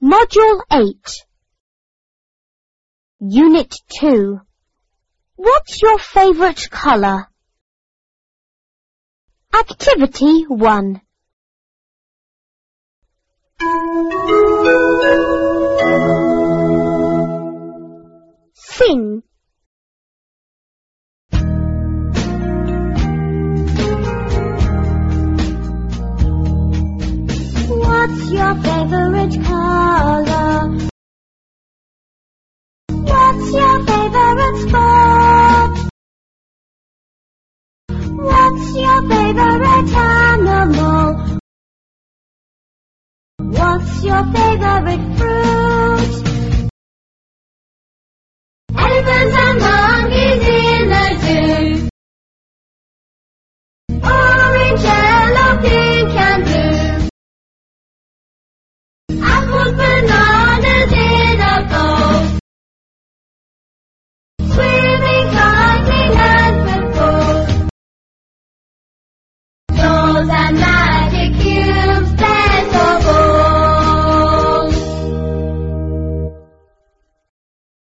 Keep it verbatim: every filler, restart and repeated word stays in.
Module eight. Unit two. What's your favourite colour? Activity one. Sing. What's your favourite colour? What's your favourite sport? What's your favourite animal? What's your favourite fruit? Elephants and monkeys in the zoo.